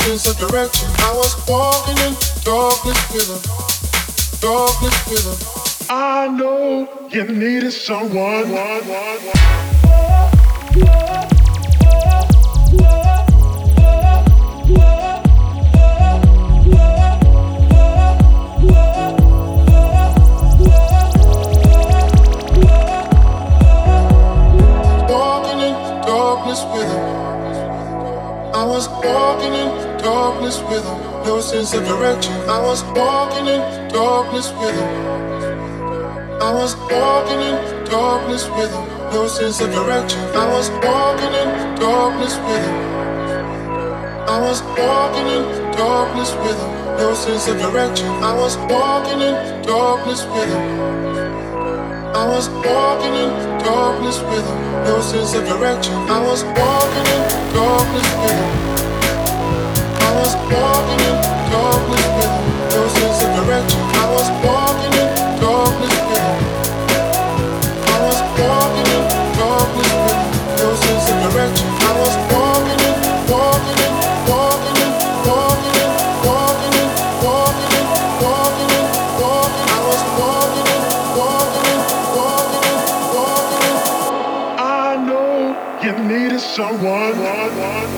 sense of direction. I was walking in darkness with him, darkness with him. I know you needed someone. Walking in darkness with him. I was walking in darkness with him. No sense of direction. I was walking in darkness with him. I was walking in darkness with him. No sense of direction. I was walking in darkness with him. I was walking in darkness with him. No sense of direction. I was walking in darkness with him. I was walking in darkness with him. No sense of direction. I was walking in darkness with him. I was walking in darkness with him. No sense of direction. I was walking in darkness with him. I was walking in darkness with him. No sense of direction. I was walking in, walking in, walking in, walking in, walking in, walking in, walking in, walking. I was walking in, walking in, walking in, walking in. I know you needed someone.